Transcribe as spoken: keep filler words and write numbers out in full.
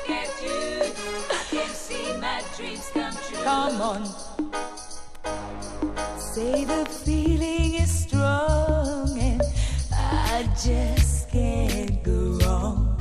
get you. I can see my dreams come true. Come on. Say the feeling is strong and I just can't go wrong.